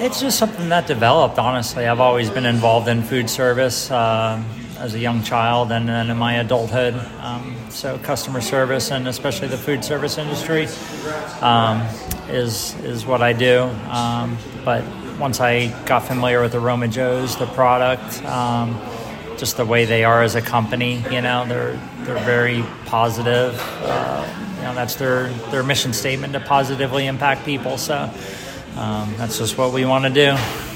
It's just something that developed, honestly. I've always been involved in food service as a young child and then in my adulthood. So customer service and especially the food service industry is what I do. But once I got familiar with Aroma Joe's, the product, just the way they are as a company, they're very positive. That's their mission statement, to positively impact people. So that's just what we want to do.